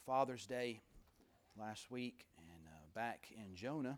Father's Day last week and back in Jonah.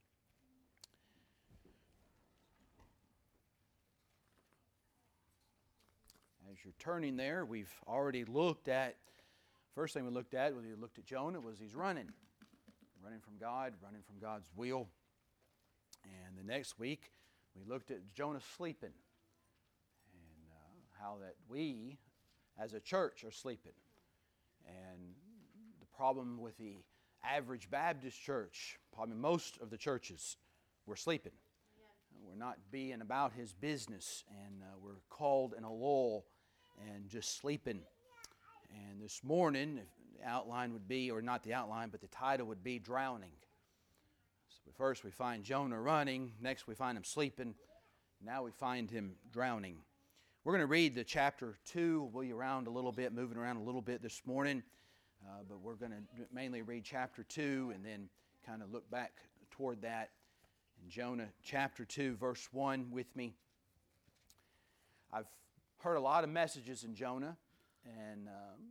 As you're turning there, we've already looked at, first thing we looked at when we looked at Jonah was he's running from God, running from God's will. And the next week we looked at Jonah sleeping and how that we as a church are sleeping. And the problem with the average Baptist church, probably most of the churches, we're sleeping. We're not being about His business, and we're called in a lull and just sleeping. And this morning, if the outline would be, or not the outline, but the title would be Drowning. So first we find Jonah running, next we find him sleeping, now we find him drowning. We're going to read the chapter 2. We'll be around a little bit, moving around a little bit this morning. But we're going to mainly read chapter 2 and then kind of look back toward that. In Jonah chapter 2, verse 1 with me. I've heard a lot of messages in Jonah. And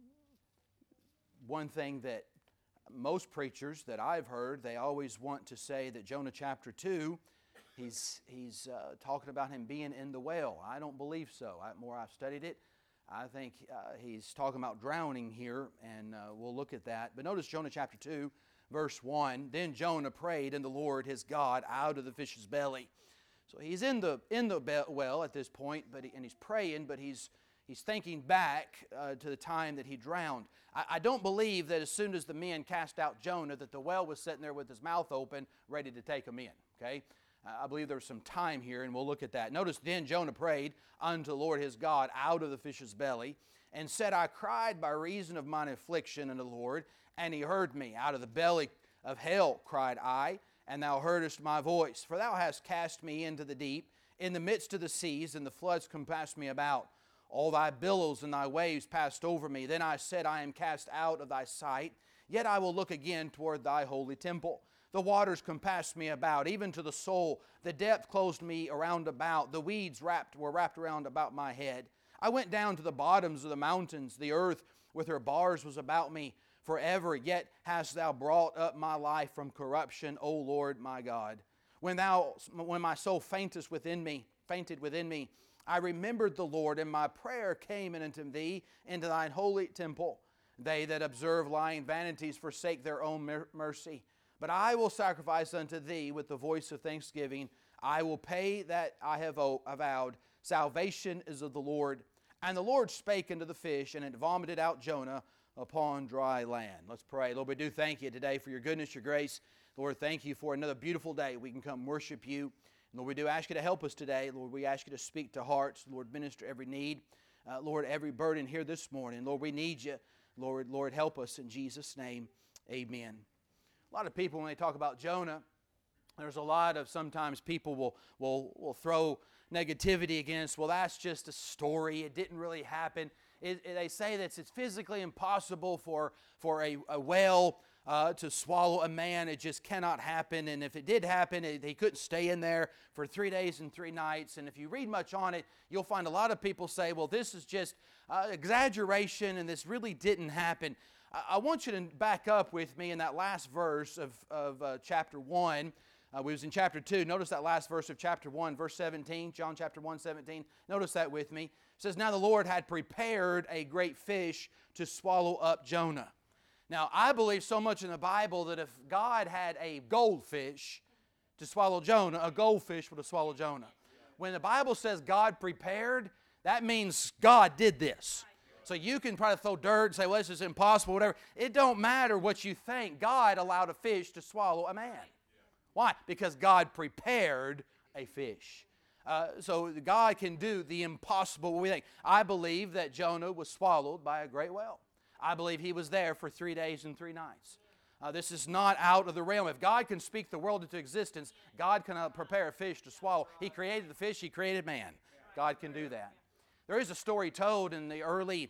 one thing that most preachers that I've heard, they always want to say that Jonah chapter 2, he's talking about him being in the well. I don't believe so. The more I've studied it, I think he's talking about drowning here, and we'll look at that. But notice Jonah chapter 2, verse 1. Then Jonah prayed unto the Lord his God out of the fish's belly. So he's in the well at this point, and he's praying, but he's thinking back to the time that he drowned. I don't believe that as soon as the men cast out Jonah that the well was sitting there with his mouth open, ready to take him in. Okay? I believe there's some time here, and we'll look at that. Notice, then Jonah prayed unto the Lord his God out of the fish's belly, and said, I cried by reason of mine affliction unto the Lord, and He heard me. Out of the belly of hell cried I, and Thou heardest my voice. For Thou hast cast me into the deep, in the midst of the seas, and the floods compassed me about. All Thy billows and Thy waves passed over me. Then I said, I am cast out of Thy sight, yet I will look again toward Thy holy temple. The waters compassed me about, even to the soul. The depth closed me around about. The weeds were wrapped around about my head. I went down to the bottoms of the mountains. The earth with her bars was about me forever. Yet hast Thou brought up my life from corruption, O Lord my God. When my soul fainted within me, I remembered the Lord, and my prayer came unto Thee into Thine holy temple. They that observe lying vanities forsake their own mercy. But I will sacrifice unto Thee with the voice of thanksgiving. I will pay that I have vowed. Salvation is of the Lord. And the Lord spake unto the fish, and it vomited out Jonah upon dry land. Let's pray. Lord, we do thank You today for Your goodness, Your grace. Lord, thank You for another beautiful day. We can come worship You. And Lord, we do ask You to help us today. Lord, we ask You to speak to hearts. Lord, minister every need. Lord, every burden here this morning. Lord, we need You. Lord, help us in Jesus' name. Amen. A lot of people, when they talk about Jonah, there's a lot of, sometimes people will throw negativity against, well, that's just a story. It didn't really happen. They say that it's physically impossible for a whale to swallow a man. It just cannot happen. And if it did happen, he couldn't stay in there for 3 days and 3 nights. And if you read much on it, you'll find a lot of people say, well, this is just exaggeration and this really didn't happen. I want you to back up with me in that last verse of chapter 1. We was in chapter 2. Notice that last verse of chapter 1, verse 17. John chapter 1, 17. Notice that with me. It says, now the Lord had prepared a great fish to swallow up Jonah. Now, I believe so much in the Bible that if God had a goldfish to swallow Jonah, a goldfish would have swallowed Jonah. When the Bible says God prepared, that means God did this. So you can try to throw dirt and say, well, this is impossible, whatever. It don't matter what you think. God allowed a fish to swallow a man. Why? Because God prepared a fish. So God can do the impossible, we think. I believe that Jonah was swallowed by a great whale. I believe he was there for 3 days and 3 nights. This is not out of the realm. If God can speak the world into existence, God can prepare a fish to swallow. He created the fish, He created man. God can do that. There is a story told in the early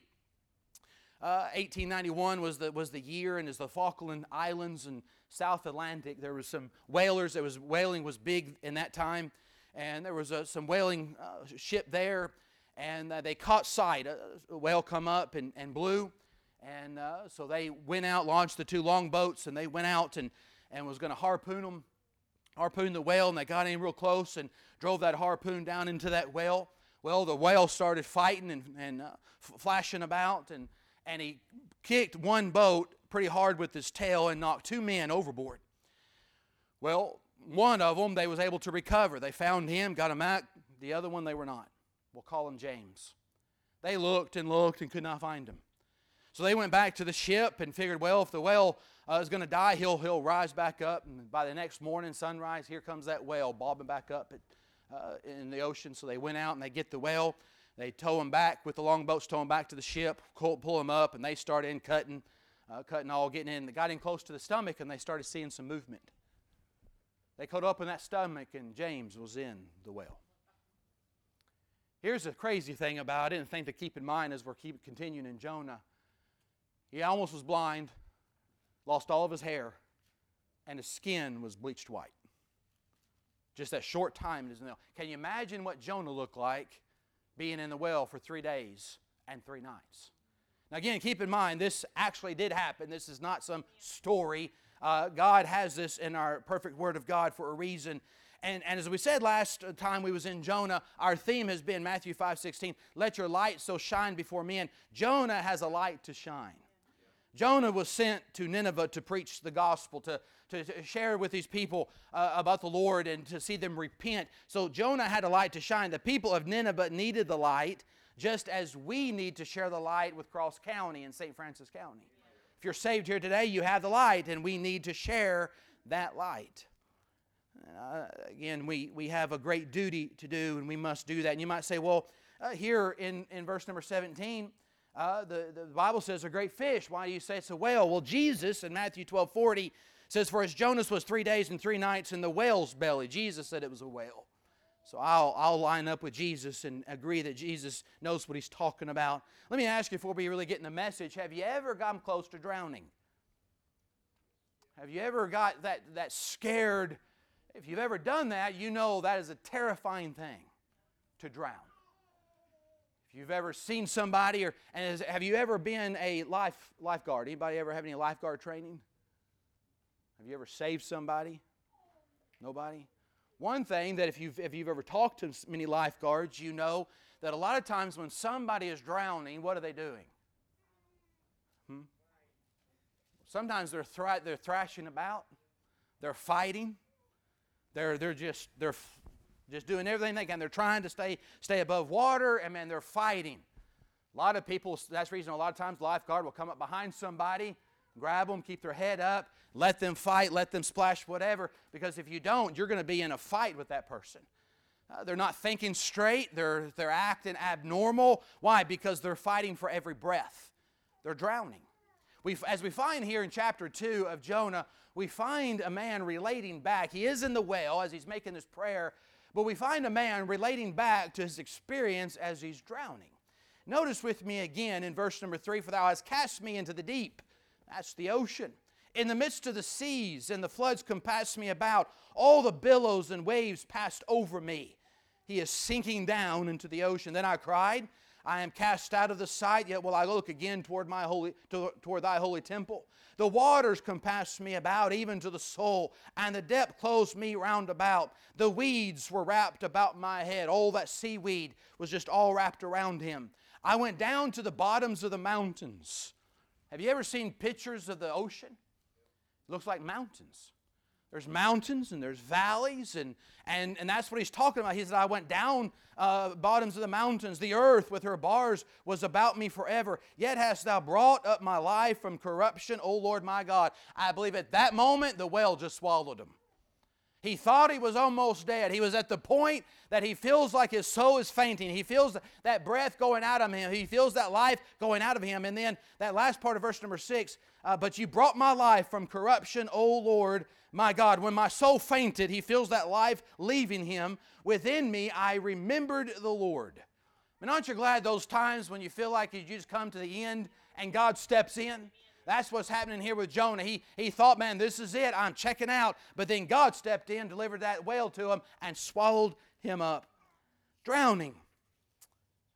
1891 was the year, and as the Falkland Islands and South Atlantic, there was some whalers. Whaling was big in that time, and there was some whaling ship there, and they caught sight. A whale come up and blew, And so they went out, launched the 2 longboats, and they went out and was going to harpoon the whale, and they got in real close and drove that harpoon down into that whale. Well, the whale started fighting and flashing about, and he kicked one boat pretty hard with his tail and knocked 2 men overboard. Well, one of them, they was able to recover. They found him, got him out. The other one, they were not. We'll call him James. They looked and could not find him. So they went back to the ship and figured, well, if the whale is going to die, he'll rise back up. And by the next morning, sunrise, here comes that whale bobbing back up in the ocean. So they went out and they get the whale. They tow him back with the longboats, tow him back to the ship, pull him up, and they started in cutting all, getting in. They got in close to the stomach, and they started seeing some movement. They cut open that stomach, and James was in the whale. Here's the crazy thing about it, and the thing to keep in mind as we're continuing in Jonah. He almost was blind, lost all of his hair, and his skin was bleached white. Just that short time. Can you imagine what Jonah looked like being in the well for 3 days and 3 nights? Now again, keep in mind, this actually did happen. This is not some story. God has this in our perfect Word of God for a reason. And as we said last time we was in Jonah, our theme has been Matthew 5:16, let your light so shine before men. Jonah has a light to shine. Jonah was sent to Nineveh to preach the gospel, to share with these people about the Lord and to see them repent. So Jonah had a light to shine. The people of Nineveh needed the light, just as we need to share the light with Cross County and St. Francis County. If you're saved here today, you have the light, and we need to share that light. Again, we have a great duty to do, and we must do that. And you might say, well, here in verse number 17, the Bible says a great fish. Why do you say it's a whale? Well, Jesus in Matthew 12:40 says, for as Jonas was 3 days and 3 nights in the whale's belly, Jesus said it was a whale. So I'll line up with Jesus and agree that Jesus knows what He's talking about. Let me ask you before we really get in the message, have you ever gotten close to drowning? Have you ever got that scared? If you've ever done that, you know that is a terrifying thing, to drown. If you've ever seen somebody, have you ever been a lifeguard? Anybody ever have any lifeguard training? Have you ever saved somebody? Nobody? One thing that if you've ever talked to many lifeguards, you know that a lot of times when somebody is drowning, what are they doing? Sometimes they're thrashing about, they're fighting, they're just doing everything they can. They're trying to stay above water, and man, they're fighting. A lot of people, that's the reason a lot of times the lifeguard will come up behind somebody, grab them, keep their head up, let them fight, let them splash, whatever, because if you don't, you're going to be in a fight with that person. They're not thinking straight. They're acting abnormal. Why? Because they're fighting for every breath. They're drowning. As we find here in chapter 2 of Jonah, we find a man relating back. He is in the whale as he's making this prayer, but we find a man relating back to his experience as he's drowning. Notice with me again in verse number 3, for thou hast cast me into the deep. That's the ocean. In the midst of the seas, and the floods compassed me about. All the billows and waves passed over me. He is sinking down into the ocean. Then I cried, I am cast out of the sight, yet will I look again toward thy holy temple. The waters compassed me about, even to the soul, and the depth closed me round about. The weeds were wrapped about my head. All that seaweed was just all wrapped around him. I went down to the bottoms of the mountains. Have you ever seen pictures of the ocean? It looks like mountains. There's mountains and there's valleys, and that's what he's talking about. He said, I went down bottoms of the mountains. The earth with her bars was about me forever. Yet hast thou brought up my life from corruption, O Lord my God. I believe at that moment the whale just swallowed him. He thought he was almost dead. He was at the point that he feels like his soul is fainting. He feels that breath going out of him. He feels that life going out of him. And then that last part of verse number 6, but you brought my life from corruption, O Lord my God. When my soul fainted, he feels that life leaving him. Within me, I remembered the Lord. And aren't you glad those times when you feel like you just come to the end and God steps in? That's what's happening here with Jonah. He thought, man, this is it. I'm checking out. But then God stepped in, delivered that whale to him, and swallowed him up. Drowning.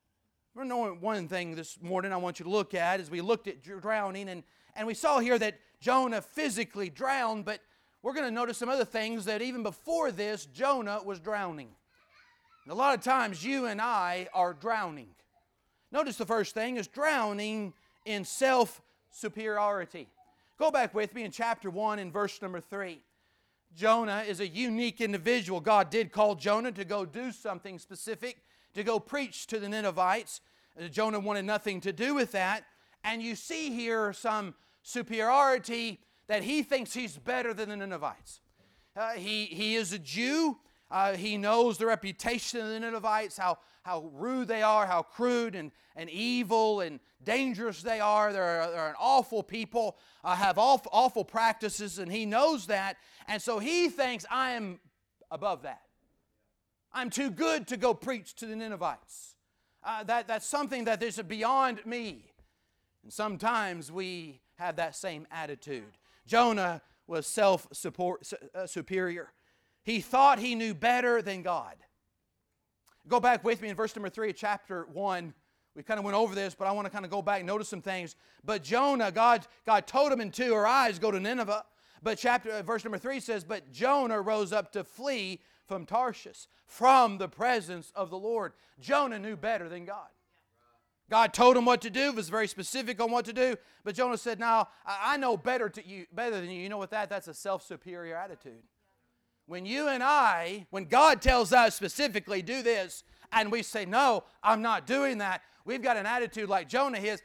One thing this morning I want you to look at is we looked at drowning, and we saw here that Jonah physically drowned, but we're going to notice some other things that even before this, Jonah was drowning. And a lot of times you and I are drowning. Notice the first thing is drowning in self-superiority. Go back with me in chapter 1 and verse number 3. Jonah is a unique individual. God did call Jonah to go do something specific, to go preach to the Ninevites. Jonah wanted nothing to do with that. And you see here some superiority that he thinks he's better than the Ninevites. He is a Jew. He knows the reputation of the Ninevites, how rude they are, how crude and evil and dangerous they are. They're an awful people, have awful practices, and he knows that. And so he thinks, I am above that. I'm too good to go preach to the Ninevites. That's something that is beyond me. And sometimes we have that same attitude. Jonah was self-superior. He thought he knew better than God. Go back with me in verse number 3 of chapter 1. We kind of went over this, but I want to kind of go back and notice some things. But Jonah, God told him to arise, go to Nineveh. But verse number 3 says, but Jonah rose up to flee from Tarshish, from the presence of the Lord. Jonah knew better than God. God told him what to do, was very specific on what to do. But Jonah said, now, I know better than you. You know what that's a self-superior attitude. When when God tells us specifically, do this, and we say, no, I'm not doing that, we've got an attitude like Jonah has.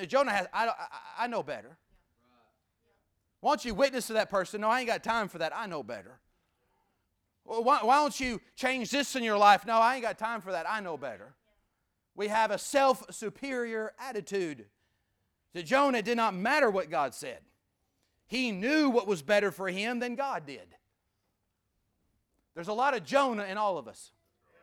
I know better. Why don't you witness to that person? No, I ain't got time for that. I know better. Well, why don't you change this in your life? No, I ain't got time for that. I know better. We have a self-superior attitude. To Jonah, it did not matter what God said. He knew what was better for him than God did. There's a lot of Jonah in all of us.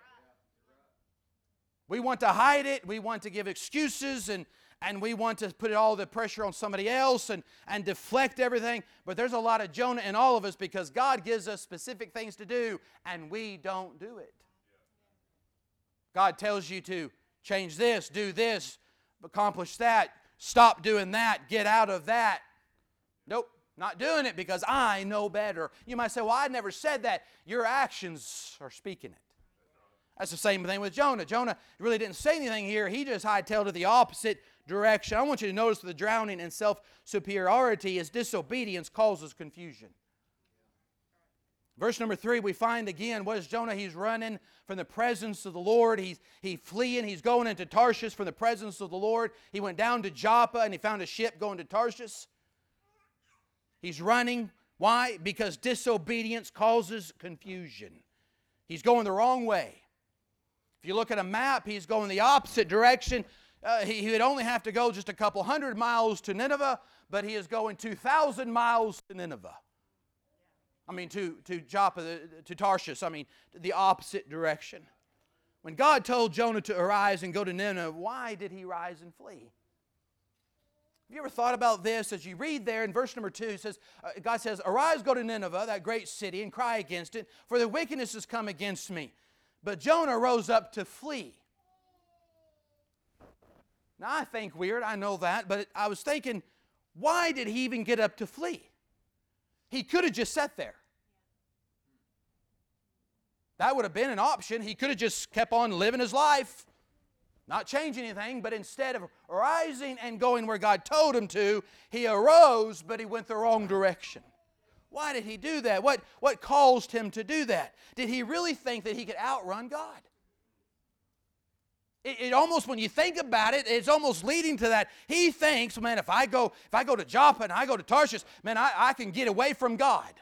We want to hide it. We want to give excuses, and we want to put all the pressure on somebody else and deflect everything. But there's a lot of Jonah in all of us because God gives us specific things to do, and we don't do it. God tells you to change this, do this, accomplish that, stop doing that, get out of that. Nope. Not doing it because I know better. You might say, well, I never said that. Your actions are speaking it. That's the same thing with Jonah. Jonah really didn't say anything here. He just hightailed it the opposite direction. I want you to notice the drowning in self-superiority is disobedience causes confusion. Verse number 3, we find again, what is Jonah? He's running from the presence of the Lord. He's fleeing. He's going into Tarshish from the presence of the Lord. He went down to Joppa and he found a ship going to Tarshish. He's running. Why? Because disobedience causes confusion. He's going the wrong way. If you look at a map, he's going the opposite direction. He would only have to go just a couple hundred miles to Nineveh, but he is going 2,000 miles to Nineveh. To Joppa, to Tarshish. The opposite direction. When God told Jonah to arise and go to Nineveh, why did he rise and flee? Have you ever thought about this? As you read there in verse number 2, God says, arise, go to Nineveh, that great city, and cry against it, for the wickedness has come against me. But Jonah rose up to flee. Now, I think weird, I know that, but I was thinking, why did he even get up to flee? He could have just sat there. That would have been an option. He could have just kept on living his life. Not change anything, but instead of rising and going where God told him to, he arose, but he went the wrong direction. Why did he do that? What caused him to do that? Did he really think that he could outrun God? It almost, when you think about it, it's almost leading to that. He thinks, man, if I go to Joppa and I go to Tarshish, man, I can get away from God.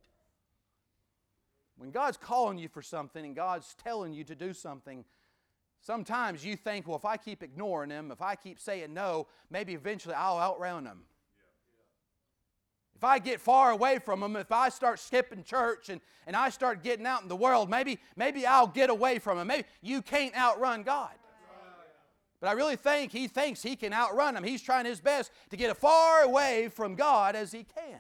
When God's calling you for something and God's telling you to do something, sometimes you think, well, if I keep ignoring Him, if I keep saying no, maybe eventually I'll outrun Him. If I get far away from Him, if I start skipping church and I start getting out in the world, maybe I'll get away from Him. Maybe you can't outrun God. But I really think he thinks he can outrun Him. He's trying his best to get as far away from God as he can.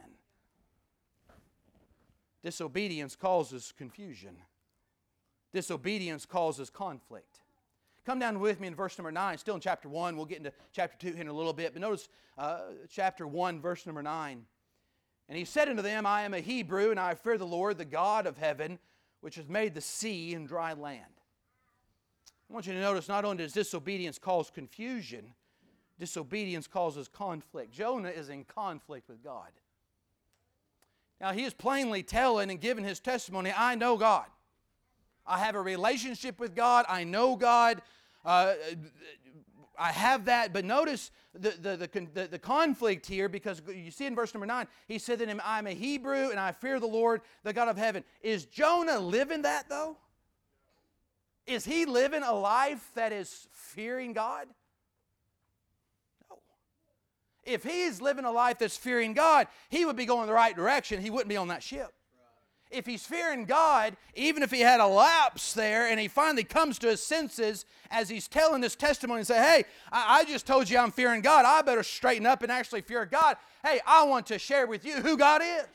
Disobedience causes confusion. Disobedience causes conflict. Come down with me in verse number 9, still in chapter 1. We'll get into chapter 2 in a little bit. But notice chapter 1, verse number 9. And he said unto them, I am a Hebrew, and I fear the Lord, the God of heaven, which has made the sea and dry land. I want you to notice not only does disobedience cause confusion, disobedience causes conflict. Jonah is in conflict with God. Now he is plainly telling and giving his testimony, I know God. I have a relationship with God. I know God. I have that. But notice the conflict here, because you see in verse number 9, he said to him, I'm a Hebrew and I fear the Lord, the God of heaven. Is Jonah living that though? Is he living a life that is fearing God? No. If he's living a life that's fearing God, he would be going the right direction. He wouldn't be on that ship. If he's fearing God, even if he had a lapse there and he finally comes to his senses as he's telling this testimony and say, hey, I just told you I'm fearing God. I better straighten up and actually fear God. Hey, I want to share with you who God is.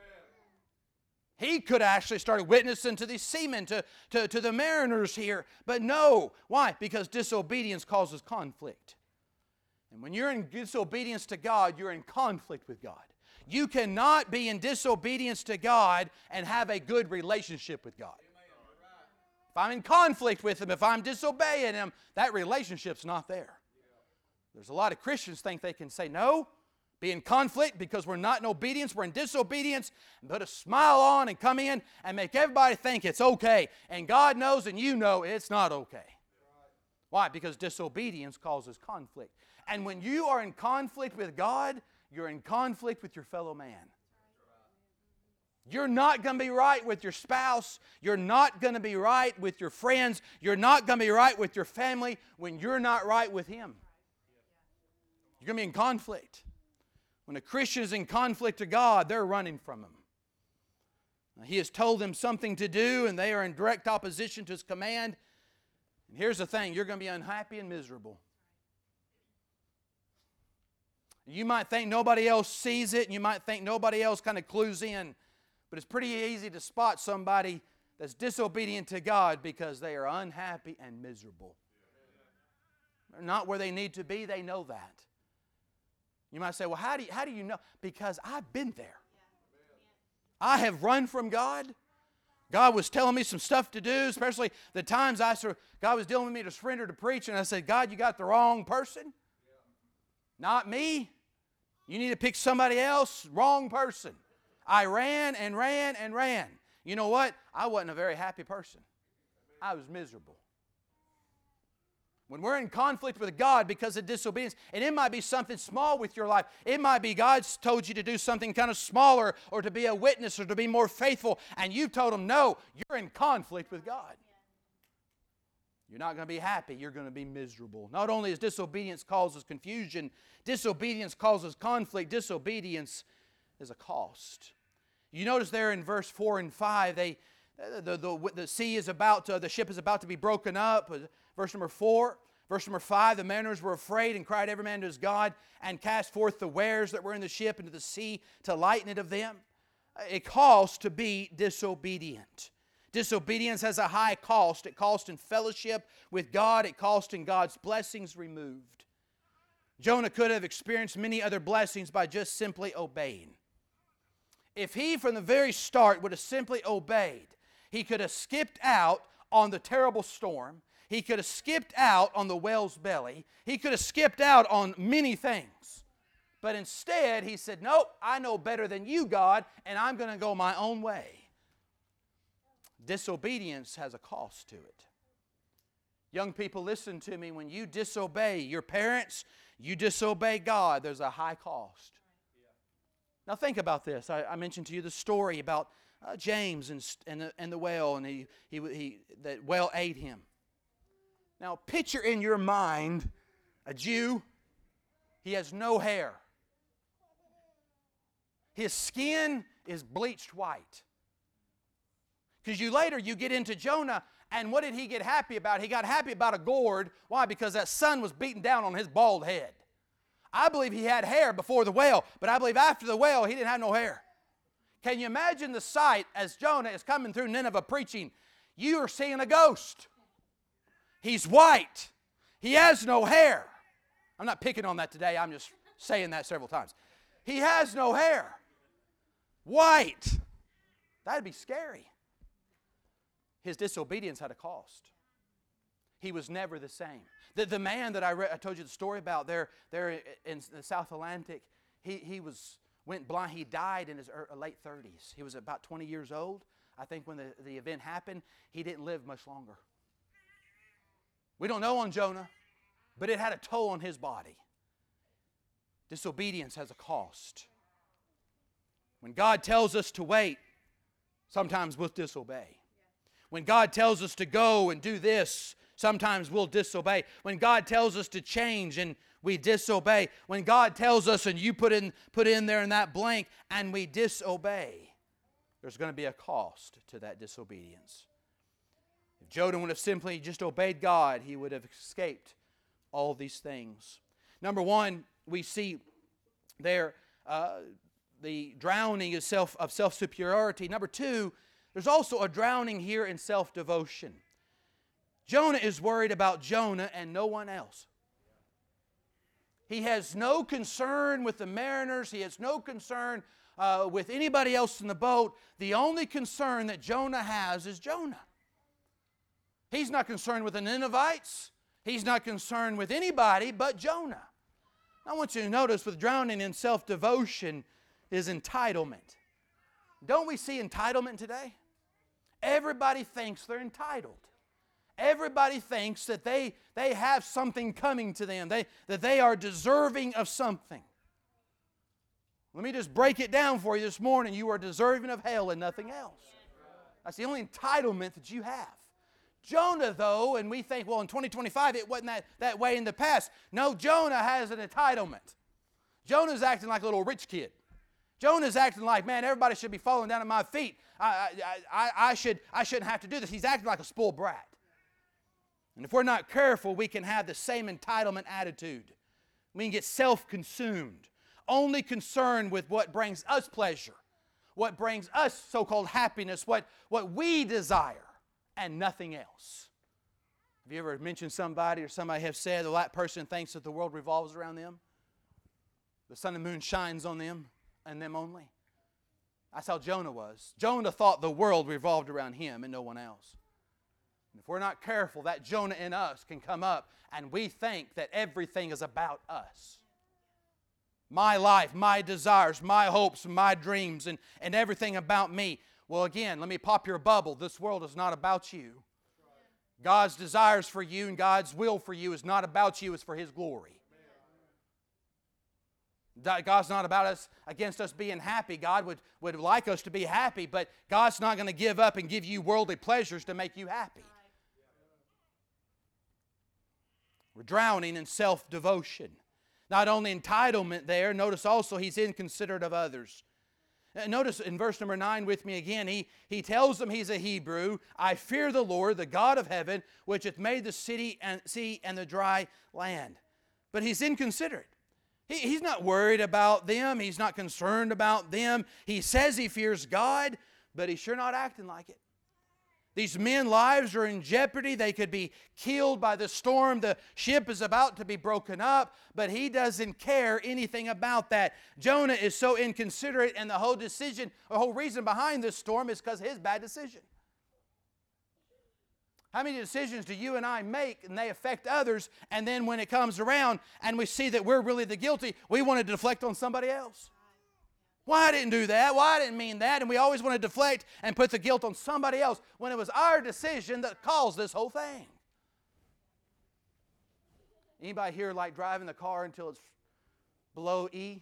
He could have actually started witnessing to these seamen, to the mariners here. But no. Why? Because disobedience causes conflict. And when you're in disobedience to God, you're in conflict with God. You cannot be in disobedience to God and have a good relationship with God. If I'm in conflict with Him, if I'm disobeying Him, that relationship's not there. There's a lot of Christians think they can say no, be in conflict because we're not in obedience, we're in disobedience, and put a smile on and come in and make everybody think it's okay. And God knows and you know it's not okay. Why? Because disobedience causes conflict. And when you are in conflict with God, you're in conflict with your fellow man. You're not going to be right with your spouse. You're not going to be right with your friends. You're not going to be right with your family when you're not right with Him. You're going to be in conflict. When a Christian is in conflict to God, they're running from Him. Now, He has told them something to do, and they are in direct opposition to His command. And here's the thing, you're going to be unhappy and miserable. You might think nobody else sees it, and you might think nobody else kind of clues in. But it's pretty easy to spot somebody that's disobedient to God because they are unhappy and miserable. They're not where they need to be. They know that. You might say, well, how do you know? Because I've been there. I have run from God. God was telling me some stuff to do, especially the times God was dealing with me to surrender to preach, and I said, God, you got the wrong person. Not me. You need to pick somebody else. Wrong person. I ran and ran and ran. You know what? I wasn't a very happy person. I was miserable. When we're in conflict with God because of disobedience, and it might be something small with your life. It might be God's told you to do something kind of smaller or to be a witness or to be more faithful, and you've told Him no. You're in conflict with God. You're not going to be happy. You're going to be miserable. Not only is disobedience causes confusion, disobedience causes conflict. Disobedience is a cost. You notice there in verse 4 and 5, the ship is about to be broken up. Verse number 4. Verse number 5, the mariners were afraid and cried every man to his God and cast forth the wares that were in the ship into the sea to lighten it of them. It costs to be disobedient. Disobedience has a high cost. It costs in fellowship with God. It costs in God's blessings removed. Jonah could have experienced many other blessings by just simply obeying. If he from the very start would have simply obeyed, he could have skipped out on the terrible storm. He could have skipped out on the whale's belly. He could have skipped out on many things. But instead, he said, nope, I know better than you, God, and I'm going to go my own way. Disobedience has a cost to it. Young people, listen to me. When you disobey your parents, you disobey God, there's a high cost. Now think about this. I mentioned to you the story about James and the whale, and that whale ate him. Now picture in your mind a Jew. He has no hair. His skin is bleached white. Because later you get into Jonah, and what did he get happy about? He got happy about a gourd. Why? Because that sun was beating down on his bald head. I believe he had hair before the whale, but I believe after the whale he didn't have no hair. Can you imagine the sight as Jonah is coming through Nineveh preaching? You are seeing a ghost. He's white. He has no hair. I'm not picking on that today. I'm just saying that several times. He has no hair. White. That'd be scary. His disobedience had a cost. He was never the same. The man that I told you the story about there in the South Atlantic, he went blind. He died in his late 30s. He was about 20 years old. I think when the event happened, he didn't live much longer. We don't know on Jonah, but it had a toll on his body. Disobedience has a cost. When God tells us to wait, sometimes we'll disobey. When God tells us to go and do this, sometimes we'll disobey. When God tells us to change and we disobey. When God tells us and you put in there in that blank and we disobey, there's going to be a cost to that disobedience. If Jonah would have simply just obeyed God, he would have escaped all these things. Number one, we see there the drowning of self-superiority. Number two, there's also a drowning here in self-devotion. Jonah is worried about Jonah and no one else. He has no concern with the mariners. He has no concern with anybody else in the boat. The only concern that Jonah has is Jonah. He's not concerned with the Ninevites. He's not concerned with anybody but Jonah. I want you to notice with drowning in self-devotion is entitlement. Don't we see entitlement today? Everybody thinks they're entitled. Everybody thinks that they have something coming to them, that they are deserving of something. Let me just break it down for you this morning. You are deserving of hell and nothing else. That's the only entitlement that you have. Jonah, though, and we think, well, in 2025 it wasn't that way in the past. No, Jonah has an entitlement. Jonah's acting like a little rich kid. Jonah's acting like, man, everybody should be falling down at my feet. I shouldn't have to do this. He's acting like a spoiled brat. And if we're not careful, we can have the same entitlement attitude. We can get self-consumed, only concerned with what brings us pleasure, what brings us so-called happiness, what we desire, and nothing else. Have you ever mentioned somebody or somebody have said, well, that person thinks that the world revolves around them? The sun and moon shines on them and them only? That's how Jonah was. Jonah thought the world revolved around him and no one else. And if we're not careful, that Jonah in us can come up and we think that everything is about us. My life, my desires, my hopes, my dreams, and everything about me. Well, again, let me pop your bubble. This world is not about you. God's desires for you and God's will for you is not about you. It's for His glory. God's not about us, against us being happy. God would like us to be happy, but God's not going to give up and give you worldly pleasures to make you happy. We're drowning in self-devotion. Not only entitlement there, notice also he's inconsiderate of others. Notice in verse number 9 with me again, he tells them he's a Hebrew. I fear the Lord, the God of heaven, which hath made the sea and the dry land. But he's inconsiderate. He's not worried about them. He's not concerned about them. He says he fears God, but he's sure not acting like it. These men's lives are in jeopardy. They could be killed by the storm. The ship is about to be broken up, but he doesn't care anything about that. Jonah is so inconsiderate, and the whole reason behind this storm is because of his bad decision. How many decisions do you and I make and they affect others, and then when it comes around and we see that we're really the guilty, we want to deflect on somebody else? Why I didn't do that? Why I didn't mean that? And we always want to deflect and put the guilt on somebody else when it was our decision that caused this whole thing. Anybody here like driving the car until it's below E?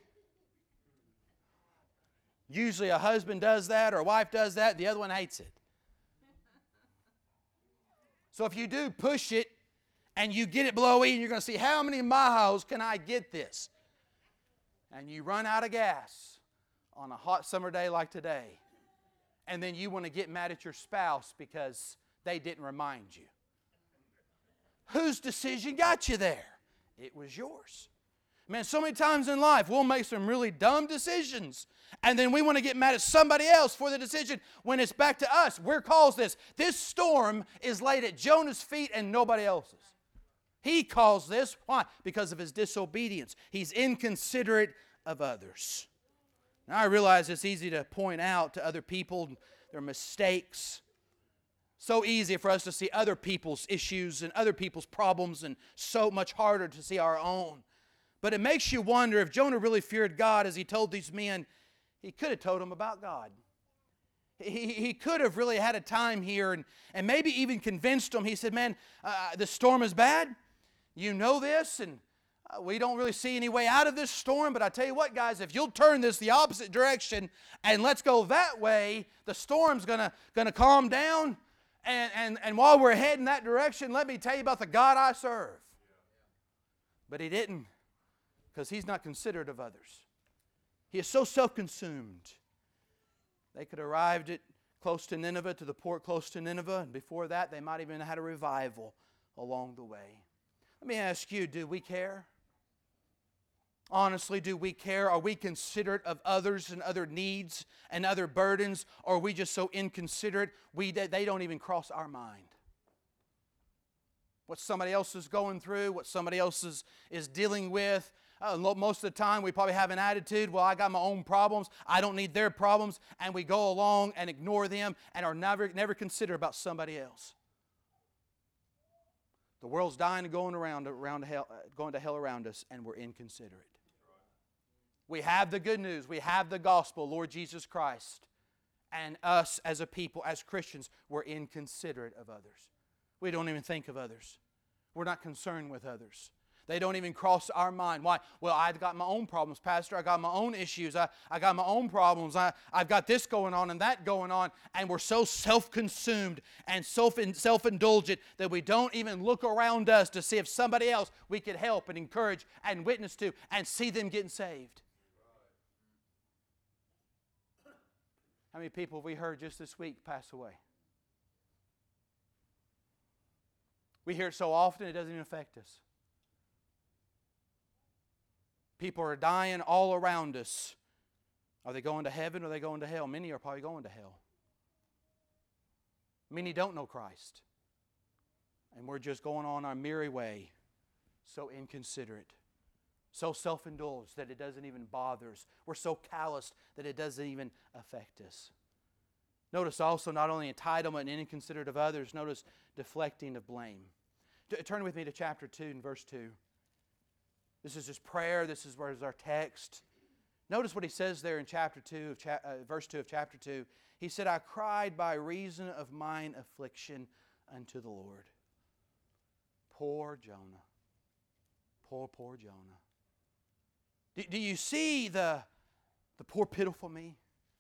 Usually a husband does that or a wife does that, the other one hates it. So if you do push it and you get it below E, and you're going to see how many miles can I get this? And you run out of gas on a hot summer day like today, and then you want to get mad at your spouse because they didn't remind you. Whose decision got you there? It was yours. Man, so many times in life we'll make some really dumb decisions, and then we want to get mad at somebody else for the decision when it's back to us. We're caused this. This storm is laid at Jonah's feet and nobody else's. He caused this. Why? Because of his disobedience. He's inconsiderate of others. Now I realize it's easy to point out to other people their mistakes. So easy for us to see other people's issues and other people's problems, and so much harder to see our own. But it makes you wonder if Jonah really feared God as he told these men. He could have told them about God. He could have really had a time here and maybe even convinced them. He said, man, the storm is bad. You know this, and we don't really see any way out of this storm. But I tell you what, guys, if you'll turn this the opposite direction and let's go that way, the storm's gonna calm down. And while we're heading that direction, let me tell you about the God I serve. But he didn't, because he's not considerate of others. He is so self-consumed. They could have arrived at close to Nineveh, to the port close to Nineveh, and before that they might even have had a revival along the way. Let me ask you, do we care? Honestly, do we care? Are we considerate of others and other needs and other burdens? Or are we just so inconsiderate they don't even cross our mind? What somebody else is going through, what somebody else is dealing with. Most of the time we probably have an attitude, well, I got my own problems. I don't need their problems. And we go along and ignore them and are never considerate about somebody else. The world's dying and going to hell around us, and we're inconsiderate. We have the good news. We have the gospel, Lord Jesus Christ. And us as a people, as Christians, we're inconsiderate of others. We don't even think of others. We're not concerned with others. They don't even cross our mind. Why? Well, I've got my own problems, Pastor. I got my own issues. I got my own problems. I've got this going on and that going on. And we're so self-consumed and self-indulgent that we don't even look around us to see if somebody else we could help and encourage and witness to and see them getting saved. How many people have we heard just this week pass away? We hear it so often it doesn't even affect us. People are dying all around us. Are they going to heaven or are they going to hell? Many are probably going to hell. Many don't know Christ. And we're just going on our merry way. So inconsiderate. So self-indulged that it doesn't even bother us. We're so calloused that it doesn't even affect us. Notice also not only entitlement and inconsiderate of others, notice deflecting of blame. Turn with me to chapter 2 and verse 2. This is just prayer. This is where is our text. Notice what he says there in chapter 2, verse 2 of chapter 2. He said, I cried by reason of mine affliction unto the Lord. Poor Jonah. Poor Jonah. Do you see the poor pitiful me?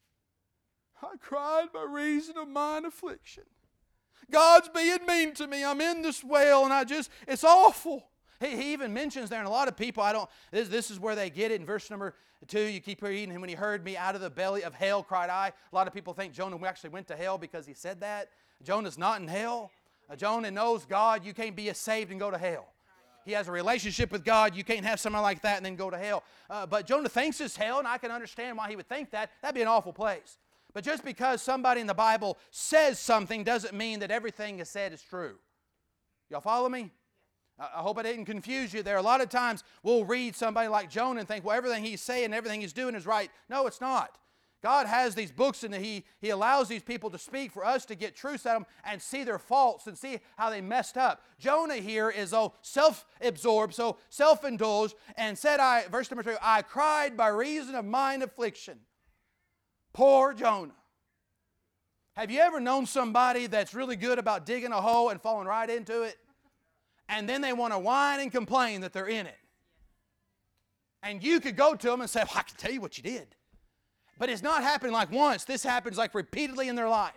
I cried by reason of mine affliction. God's being mean to me. I'm in this well and it's awful. He even mentions there, and a lot of people, this is where they get it. In verse number 2, you keep reading, and when he heard me out of the belly of hell, cried I. A lot of people think Jonah actually went to hell because he said that. Jonah's not in hell. Jonah knows God. You can't be saved and go to hell. He has a relationship with God. You can't have something like that and then go to hell. But Jonah thinks it's hell, and I can understand why he would think that. That'd be an awful place. But just because somebody in the Bible says something doesn't mean that everything is said is true. Y'all follow me? I hope I didn't confuse you there. A lot of times we'll read somebody like Jonah and think, well, everything he's saying, everything he's doing is right. No, it's not. God has these books and He allows these people to speak for us to get truth out of them and see their faults and see how they messed up. Jonah here is self-absorbed, so self-indulged, and said, verse number 2, I cried by reason of mine affliction. Poor Jonah. Have you ever known somebody that's really good about digging a hole and falling right into it? And then they want to whine and complain that they're in it. And you could go to them and say, well, I can tell you what you did. But it's not happening like once. This happens like repeatedly in their life.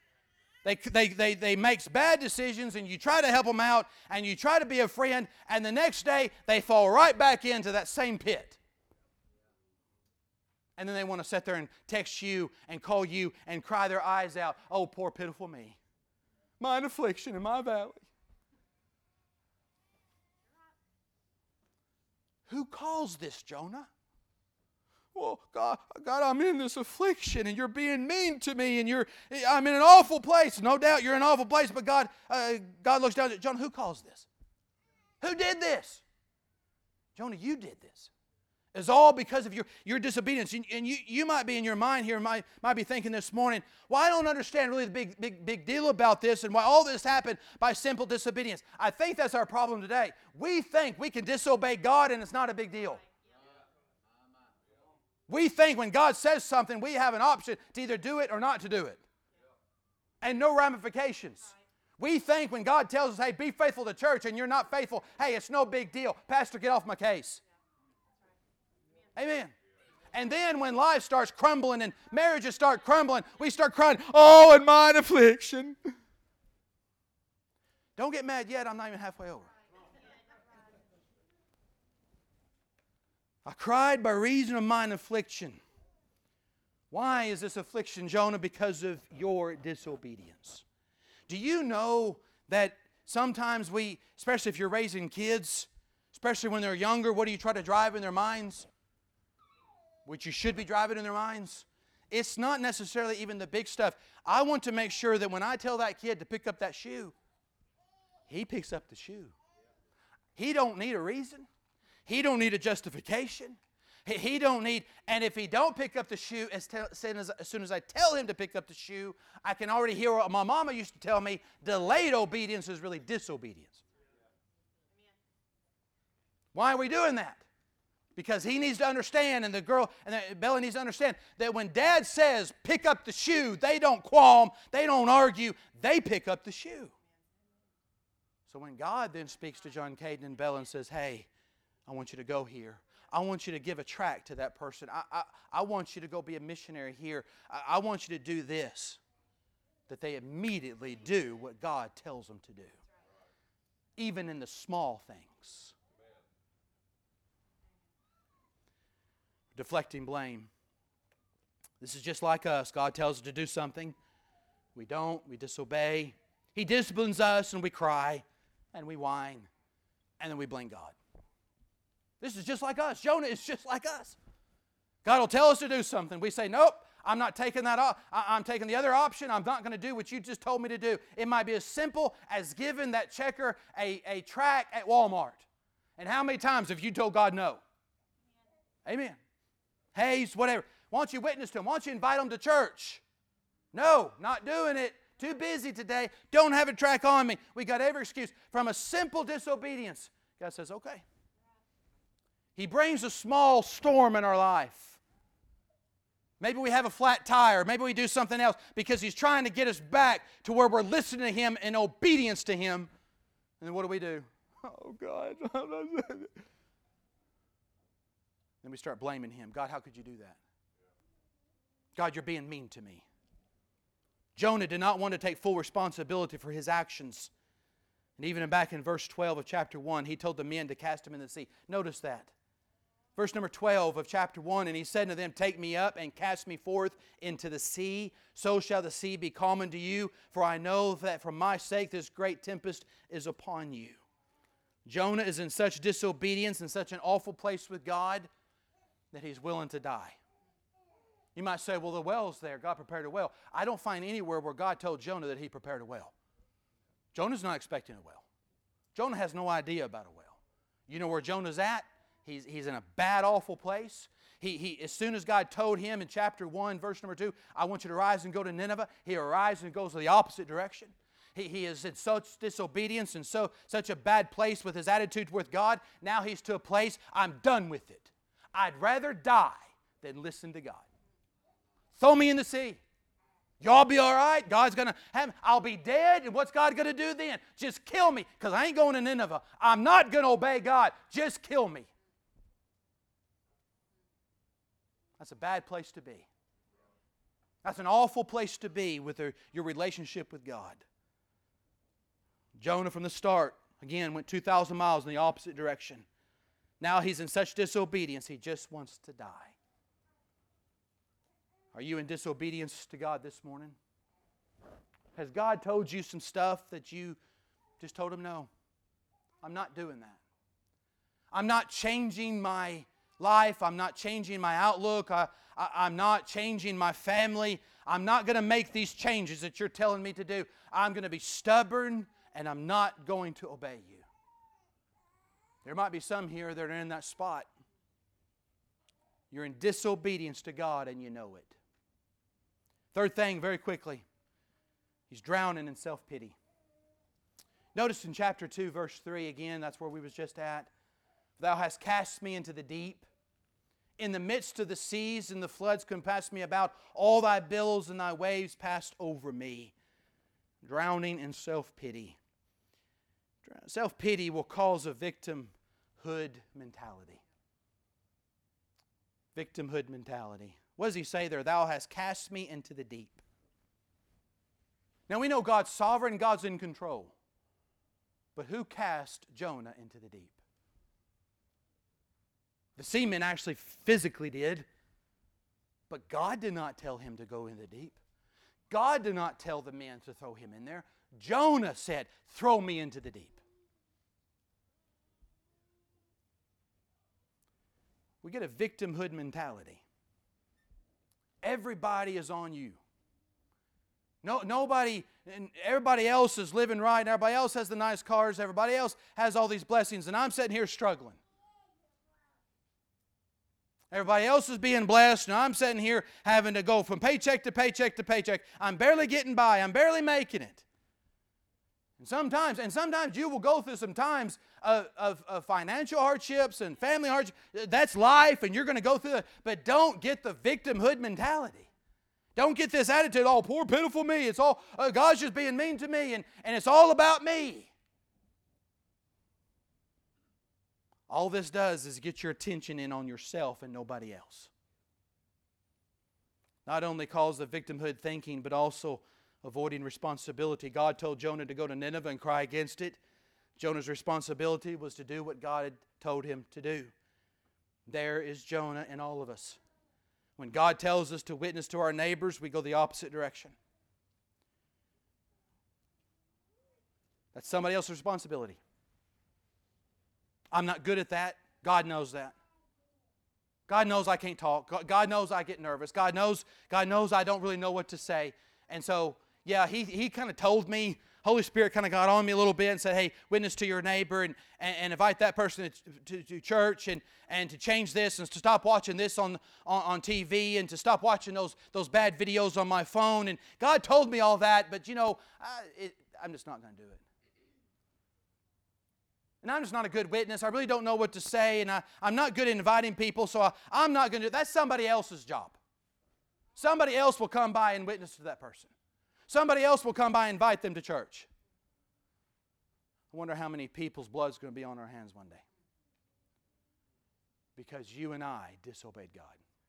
They make bad decisions and you try to help them out and you try to be a friend and the next day they fall right back into that same pit. And then they want to sit there and text you and call you and cry their eyes out. Oh, poor pitiful me. Mine affliction in my valley. Who caused this, Jonah? Well, God, I'm in this affliction, and you're being mean to me, and I'm in an awful place. No doubt you're in an awful place, but God looks down at Jonah. Who caused this? Who did this? Jonah, you did this. It's all because of your disobedience. And you might be in your mind here, might be thinking this morning, well, I don't understand really the big deal about this and why all this happened by simple disobedience. I think that's our problem today. We think we can disobey God and it's not a big deal. We think when God says something, we have an option to either do it or not to do it. And no ramifications. We think when God tells us, hey, be faithful to church, and you're not faithful, hey, it's no big deal. Pastor, get off my case. Amen. And then when life starts crumbling and marriages start crumbling, we start crying, oh, and mine affliction. Don't get mad yet. I'm not even halfway over. I cried by reason of mine affliction. Why is this affliction, Jonah? Because of your disobedience. Do you know that sometimes we, especially if you're raising kids, especially when they're younger, what do you try to drive in their minds? Which you should be driving in their minds. It's not necessarily even the big stuff. I want to make sure that when I tell that kid to pick up that shoe, he picks up the shoe. He don't need a reason. He don't need a justification. He don't need, and if he don't pick up the shoe, as soon as I tell him to pick up the shoe, I can already hear what my mama used to tell me, delayed obedience is really disobedience. Why are we doing that? Because he needs to understand, and the girl, and Bella needs to understand, that when Dad says, pick up the shoe, they don't qualm, they don't argue, they pick up the shoe. So when God then speaks to John Caden and Bella and says, hey, I want you to go here. I want you to give a tract to that person. I want you to go be a missionary here. I want you to do this. That they immediately do what God tells them to do. Even in the small things. Deflecting blame. This is just like us. God tells us to do something. We don't. We disobey. He disciplines us and we cry and we whine and then we blame God. This is just like us. Jonah is just like us. God will tell us to do something. We say, nope, I'm not taking that. I'm taking the other option. I'm not going to do what you just told me to do. It might be as simple as giving that checker a tract at Walmart. And how many times have you told God no? Amen. Hayes, whatever. Why don't you witness to him? Why don't you invite him to church? No, not doing it. Too busy today. Don't have a tract on me. We got every excuse. From a simple disobedience, God says, okay. He brings a small storm in our life. Maybe we have a flat tire. Maybe we do something else because He's trying to get us back to where we're listening to Him in obedience to Him. And then what do? Oh, God. Then we start blaming Him. God, how could you do that? God, you're being mean to me. Jonah did not want to take full responsibility for his actions. And even back in verse 12 of chapter 1, he told the men to cast him in the sea. Notice that. Verse number 12 of chapter 1, and he said to them, take me up and cast me forth into the sea. So shall the sea be calm unto you, for I know that for my sake this great tempest is upon you. Jonah is in such disobedience, in such an awful place with God, that he's willing to die. You might say, well, the well's there. God prepared a well. I don't find anywhere where God told Jonah that He prepared a well. Jonah's not expecting a well. Jonah has no idea about a well. You know where Jonah's at? He's in a bad, awful place. He as soon as God told him in chapter 1, verse number 2, I want you to rise and go to Nineveh, he arises and goes to the opposite direction. He is in such disobedience and such a bad place with his attitude with God. Now he's to a place, I'm done with it. I'd rather die than listen to God. Throw me in the sea. Y'all be all right. God's going to have me. I'll be dead. And what's God going to do then? Just kill me because I ain't going to Nineveh. I'm not going to obey God. Just kill me. That's a bad place to be. That's an awful place to be with your relationship with God. Jonah from the start, again, went 2,000 miles in the opposite direction. Now he's in such disobedience, he just wants to die. Are you in disobedience to God this morning? Has God told you some stuff that you just told Him, no, I'm not doing that. I'm not changing my life. I'm not changing my outlook. I'm not changing my family. I'm not going to make these changes that you're telling me to do. I'm going to be stubborn, and I'm not going to obey you. There might be some here that are in that spot. You're in disobedience to God, and you know it. Third thing, very quickly, he's drowning in self-pity. Notice in chapter 2, verse 3, again, that's where we was just at. Thou hast cast me into the deep. In the midst of the seas, and the floods compassed me about. All thy billows and thy waves passed over me. Drowning in self-pity. Self-pity will cause a victimhood mentality. Victimhood mentality. What does he say there? Thou hast cast me into the deep. Now we know God's sovereign, God's in control. But who cast Jonah into the deep? The seamen actually physically did. But God did not tell him to go in the deep. God did not tell the men to throw him in there. Jonah said, throw me into the deep. We get a victimhood mentality. Everybody is on you. Everybody else is living right. Everybody else has the nice cars. Everybody else has all these blessings. And I'm sitting here struggling. Everybody else is being blessed. And I'm sitting here having to go from paycheck to paycheck to paycheck. I'm barely getting by. I'm barely making it. And sometimes you will go through some times of financial hardships and family hardships. That's life, and you're going to go through it. But don't get the victimhood mentality. Don't get this attitude, oh, poor, pitiful me. It's all, God's just being mean to me, and it's all about me. All this does is get your attention in on yourself and nobody else. Not only cause the victimhood thinking, but also avoiding responsibility. God told Jonah to go to Nineveh and cry against it. Jonah's responsibility was to do what God had told him to do. There is Jonah in all of us. When God tells us to witness to our neighbors, we go the opposite direction. That's somebody else's responsibility. I'm not good at that. God knows that. God knows I can't talk. God knows I get nervous. God knows I don't really know what to say. And so, yeah, He kind of told me, Holy Spirit kind of got on me a little bit and said, hey, witness to your neighbor and invite that person to church and to change this and to stop watching this on TV and to stop watching those bad videos on my phone. And God told me all that, but I'm just not going to do it. And I'm just not a good witness. I really don't know what to say, and I'm not good at inviting people, so I'm not going to do it. That's somebody else's job. Somebody else will come by and witness to that person. Somebody else will come by and invite them to church. I wonder how many people's blood's going to be on our hands one day. Because you and I disobeyed God.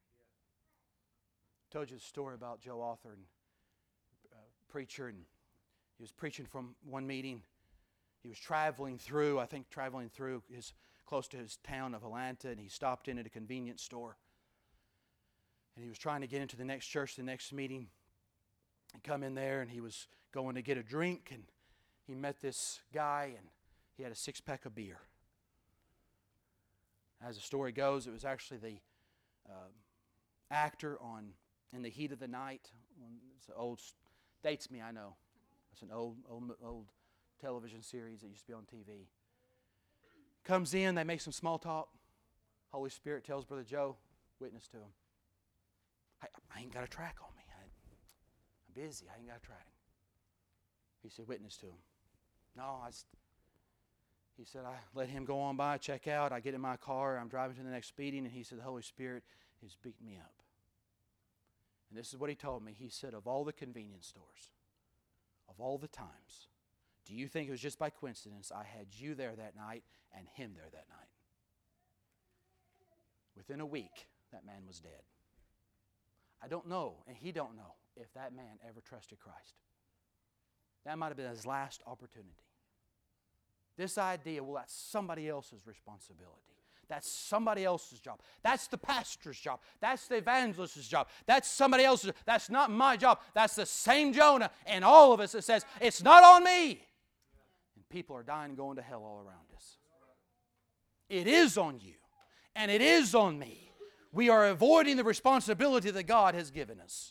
I told you the story about Joe Arthur, and preacher, and he was preaching from one meeting. He was traveling through close to his town of Atlanta, and he stopped in at a convenience store. And he was trying to get into the next church, the next meeting, and come in there, and he was going to get a drink, and he met this guy, and he had a 6-pack of beer. As the story goes, it was actually the actor on In the Heat of the Night. It's an old, dates me, I know. It's an old television series that used to be on TV. Comes in, they make some small talk. Holy Spirit tells Brother Joe, witness to him. I ain't got a track on me. I'm busy. I ain't got a track. He said, witness to him. No, he said, I let him go on by, check out. I get in my car. I'm driving to the next meeting, and he said, the Holy Spirit is beating me up. And this is what he told me. He said, of all the convenience stores, of all the times, do you think it was just by coincidence I had you there that night and him there that night? Within a week, that man was dead. I don't know, and he don't know, if that man ever trusted Christ. That might have been his last opportunity. This idea, well, that's somebody else's responsibility. That's somebody else's job. That's the pastor's job. That's the evangelist's job. That's somebody else's job. That's not my job. That's the same Jonah in all of us that says, it's not on me. And people are dying and going to hell all around us. It is on you, and it is on me. We are avoiding the responsibility that God has given us.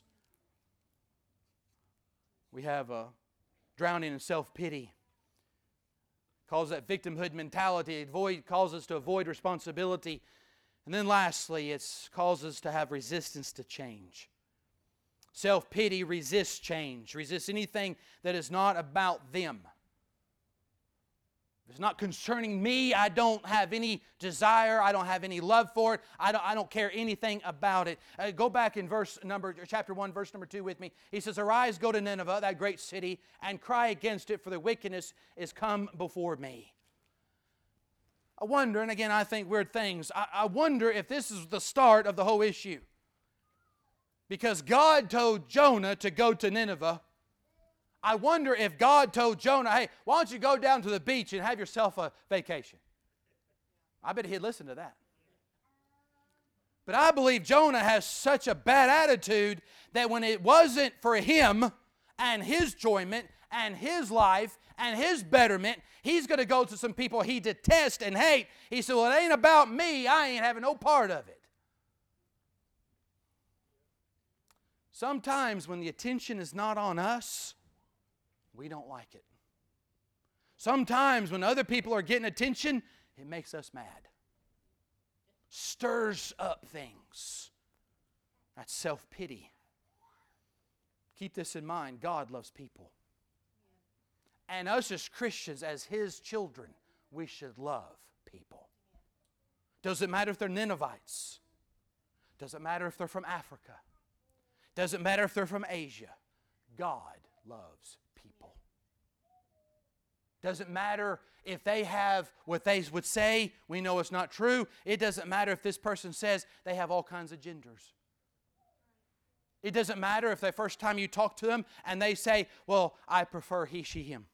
We have a drowning in self-pity. Calls that victimhood mentality. It calls us to avoid responsibility. And then lastly, it calls us to have resistance to change. Self-pity resists change, resists anything that is not about them. If it's not concerning me, I don't have any desire, I don't have any love for it, I don't care anything about it. Go back in chapter 1, verse number 2 with me. He says, "Arise, go to Nineveh, that great city, and cry against it, for the wickedness is come before me." I wonder, and again I think weird things, I wonder if this is the start of the whole issue. Because God told Jonah to go to Nineveh. I wonder if God told Jonah, "Hey, why don't you go down to the beach and have yourself a vacation?" I bet he'd listen to that. But I believe Jonah has such a bad attitude that when it wasn't for him and his enjoyment and his life and his betterment, he's going to go to some people he detests and hates. He said, "Well, it ain't about me. I ain't having no part of it." Sometimes when the attention is not on us, we don't like it. Sometimes when other people are getting attention, it makes us mad. Stirs up things. That's self-pity. Keep this in mind. God loves people. And us as Christians, as His children, we should love people. Doesn't matter if they're Ninevites. Doesn't matter if they're from Africa. Doesn't matter if they're from Asia. God loves people. Doesn't matter if they have what they would say, we know it's not true. It doesn't matter if this person says they have all kinds of genders. It doesn't matter if the first time you talk to them and they say, "Well, I prefer he, she, him."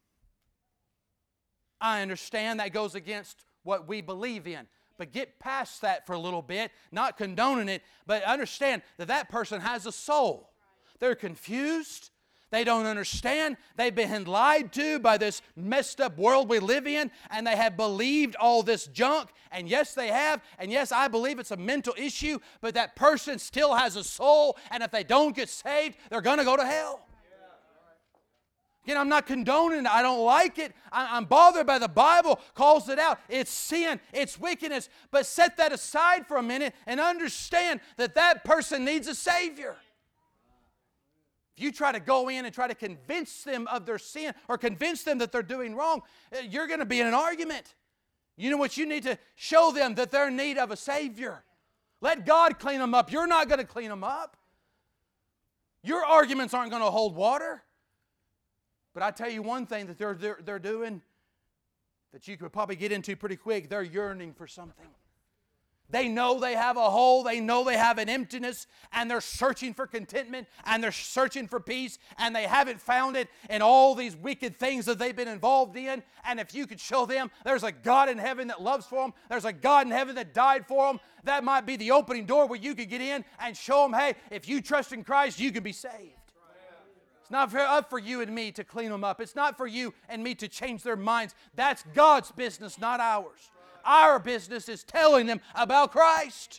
I understand that goes against what we believe in. But get past that for a little bit, not condoning it, but understand that that person has a soul. They're confused. They don't understand. They've been lied to by this messed up world we live in, and they have believed all this junk. And yes, they have. And yes, I believe it's a mental issue, but that person still has a soul, and if they don't get saved, they're going to go to hell. Again, I'm not condoning it. I don't like it. I'm bothered by the Bible. Calls it out. It's sin. It's wickedness. But set that aside for a minute and understand that that person needs a Savior. If you try to go in and try to convince them of their sin or convince them that they're doing wrong, you're going to be in an argument. You know what? You need to show them that they're in need of a Savior. Let God clean them up. You're not going to clean them up. Your arguments aren't going to hold water. But I tell you one thing that they're doing that you could probably get into pretty quick. They're yearning for something. They know they have a hole. They know they have an emptiness. And they're searching for contentment. And they're searching for peace. And they haven't found it in all these wicked things that they've been involved in. And if you could show them there's a God in heaven that loves for them. There's a God in heaven that died for them. That might be the opening door where you could get in and show them, hey, if you trust in Christ, you can be saved. It's not up for you and me to clean them up. It's not for you and me to change their minds. That's God's business, not ours. Our business is telling them about Christ.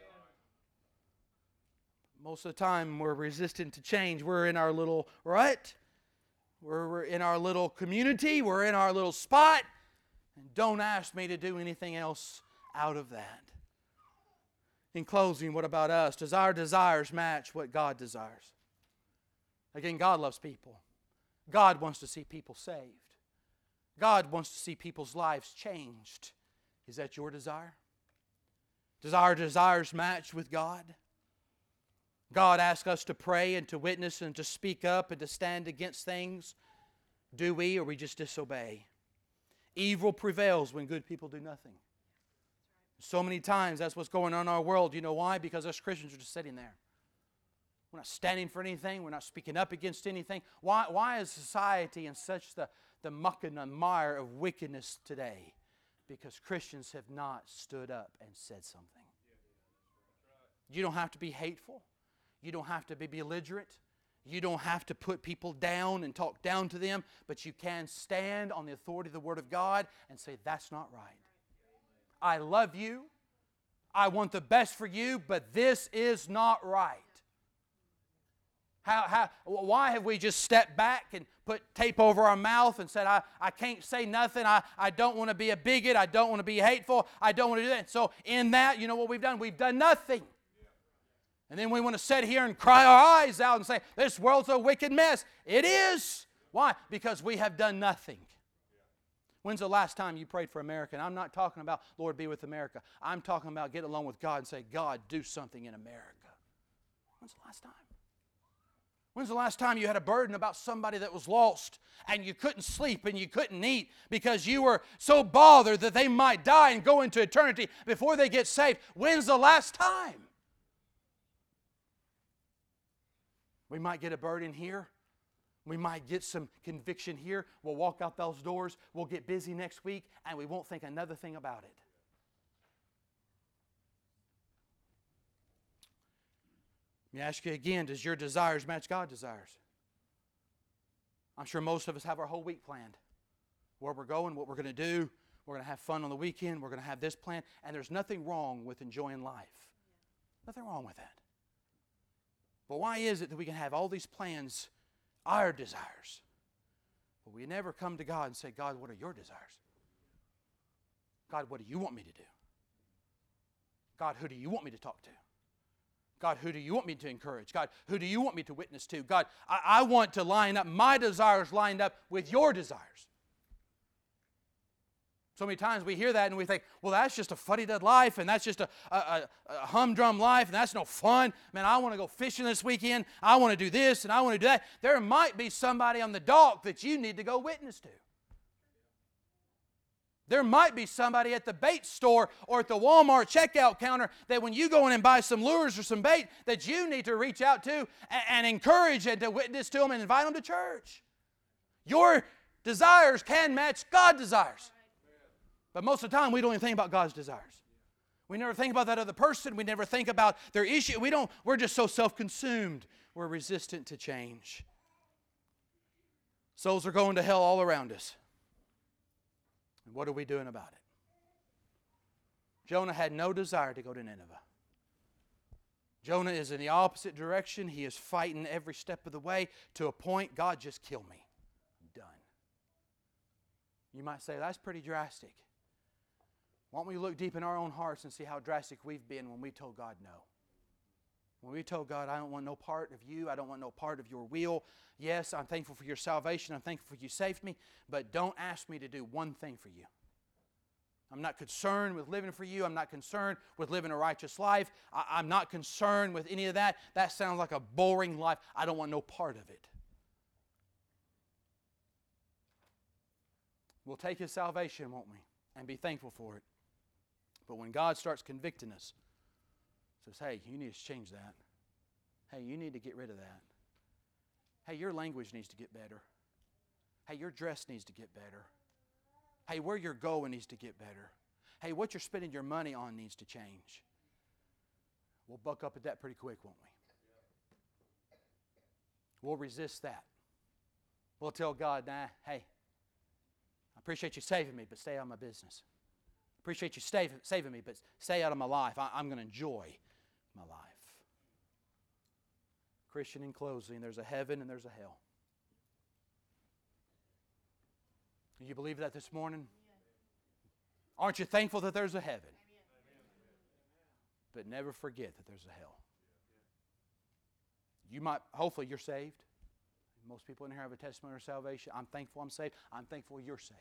Most of the time we're resistant to change. We're in our little rut. We're in our little community. We're in our little spot. And don't ask me to do anything else out of that. In closing, what about us? Does our desires match what God desires? Again, God loves people. God wants to see people saved. God wants to see people's lives changed. Is that your desire? Does our desires match with God? God asks us to pray and to witness and to speak up and to stand against things. Do we, or we just disobey? Evil prevails when good people do nothing. So many times that's what's going on in our world. You know why? Because us Christians are just sitting there. We're not standing for anything. We're not speaking up against anything. Why is society in such the muck and the mire of wickedness today? Because Christians have not stood up and said something. You don't have to be hateful. You don't have to be belligerent. You don't have to put people down and talk down to them. But you can stand on the authority of the Word of God and say, that's not right. I love you. I want the best for you, but this is not right. Why have we just stepped back and put tape over our mouth and said, I can't say nothing, I don't want to be a bigot, I don't want to be hateful, I don't want to do that. So in that, you know what we've done? We've done nothing. And then we want to sit here and cry our eyes out and say, this world's a wicked mess. It is. Why? Because we have done nothing. When's the last time you prayed for America? And I'm not talking about, Lord, be with America. I'm talking about get along with God and say, God, do something in America. When's the last time? When's the last time you had a burden about somebody that was lost and you couldn't sleep and you couldn't eat because you were so bothered that they might die and go into eternity before they get saved? When's the last time? We might get a burden here. We might get some conviction here. We'll walk out those doors. We'll get busy next week and we won't think another thing about it. Let me ask you again, does your desires match God's desires? I'm sure most of us have our whole week planned. Where we're going, what we're going to do. We're going to have fun on the weekend. We're going to have this plan. And there's nothing wrong with enjoying life. Nothing wrong with that. But why is it that we can have all these plans, our desires, but we never come to God and say, God, what are your desires? God, what do you want me to do? God, who do you want me to talk to? God, who do you want me to encourage? God, who do you want me to witness to? God, I want to line up my desires lined up with your desires. So many times we hear that and we think, well, that's just a fuddy-dud life and that's just a humdrum life and that's no fun. Man, I want to go fishing this weekend. I want to do this and I want to do that. There might be somebody on the dock that you need to go witness to. There might be somebody at the bait store or at the Walmart checkout counter that when you go in and buy some lures or some bait that you need to reach out to and encourage and to witness to them and invite them to church. Your desires can match God's desires. But most of the time we don't even think about God's desires. We never think about that other person. We never think about their issue. We're just so self-consumed. We're resistant to change. Souls are going to hell all around us. And what are we doing about it? Jonah had no desire to go to Nineveh. Jonah is in the opposite direction. He is fighting every step of the way to a point, God, just kill me. I'm done. You might say, that's pretty drastic. Why don't we look deep in our own hearts and see how drastic we've been when we told God no? When we told God, I don't want no part of you. I don't want no part of your will. Yes, I'm thankful for your salvation. I'm thankful for you saved me. But don't ask me to do one thing for you. I'm not concerned with living for you. I'm not concerned with living a righteous life. I'm not concerned with any of that. That sounds like a boring life. I don't want no part of it. We'll take His salvation, won't we? And be thankful for it. But when God starts convicting us, says, hey, you need to change that. Hey, you need to get rid of that. Hey, your language needs to get better. Hey, your dress needs to get better. Hey, where you're going needs to get better. Hey, what you're spending your money on needs to change. We'll buck up at that pretty quick, won't we? We'll resist that. We'll tell God, nah, hey, I appreciate you saving me, but stay out of my business. I appreciate you saving me, but stay out of my life. I'm going to enjoy my life. Christian, in closing, there's a heaven and there's a hell. Do you believe that this morning? Aren't you thankful that there's a heaven? But never forget that there's a hell. You might, hopefully you're saved. Most people in here have a testimony of salvation. I'm thankful I'm saved. I'm thankful you're saved.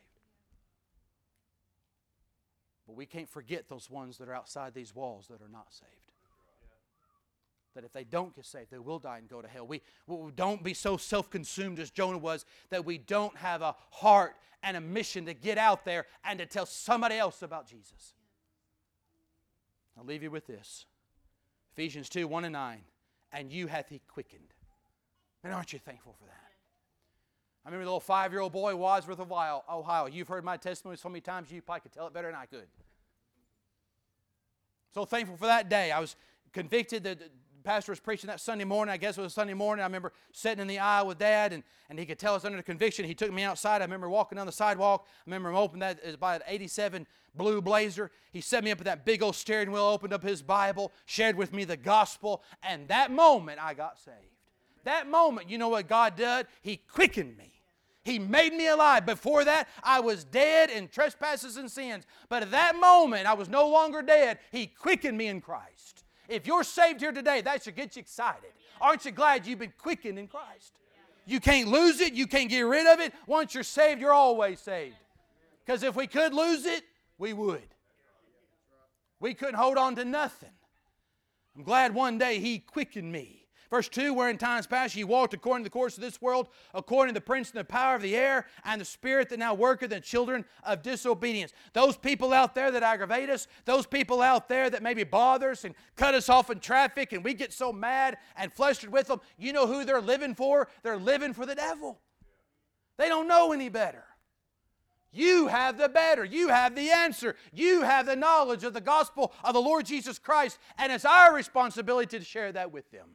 But we can't forget those ones that are outside these walls that are not saved. That if they don't get saved, they will die and go to hell. We don't be so self-consumed as Jonah was that we don't have a heart and a mission to get out there and to tell somebody else about Jesus. I'll leave you with this. Ephesians 2, 1 and 9. And you hath He quickened. And aren't you thankful for that? I remember the little 5-year-old boy, Wadsworth, Ohio. You've heard my testimony so many times, you probably could tell it better than I could. So thankful for that day. I was convicted that pastor was preaching that Sunday morning. I guess it was a Sunday morning. I remember sitting in the aisle with Dad, and he could tell us under the conviction. He took me outside. I remember walking down the sidewalk. I remember him opening that. It was about an 87 blue Blazer. He set me up at that big old steering wheel, opened up his Bible, shared with me the gospel, and that moment I got saved. That moment, you know what God did? He quickened me. He made me alive. Before that, I was dead in trespasses and sins. But at that moment, I was no longer dead. He quickened me in Christ. If you're saved here today, that should get you excited. Aren't you glad you've been quickened in Christ? You can't lose it. You can't get rid of it. Once you're saved, you're always saved. Because if we could lose it, we would. We couldn't hold on to nothing. I'm glad one day He quickened me. Verse 2, where in times past ye walked according to the course of this world, according to the prince and the power of the air, and the spirit that now worketh in children of disobedience. Those people out there that aggravate us, those people out there that maybe bother us and cut us off in traffic, and we get so mad and flustered with them, you know who they're living for? They're living for the devil. They don't know any better. You have the better. You have the answer. You have the knowledge of the gospel of the Lord Jesus Christ, and it's our responsibility to share that with them.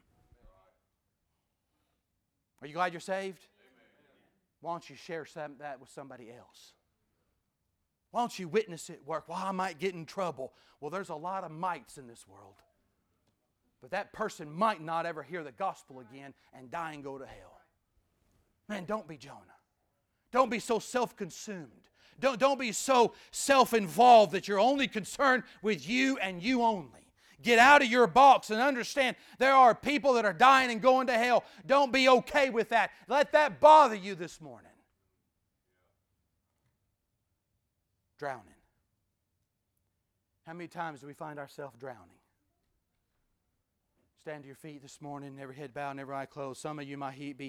Are you glad you're saved? Why don't you share that with somebody else? Why don't you witness it at work? Well, I might get in trouble. Well, there's a lot of mights in this world. But that person might not ever hear the gospel again and die and go to hell. Man, don't be Jonah. Don't be so self-consumed. Don't be so self-involved that you're only concerned with you and you only. Get out of your box and understand there are people that are dying and going to hell. Don't be okay with that. Let that bother you this morning. Drowning. How many times do we find ourselves drowning? Stand to your feet this morning, every head bowed and every eye closed. Some of you might be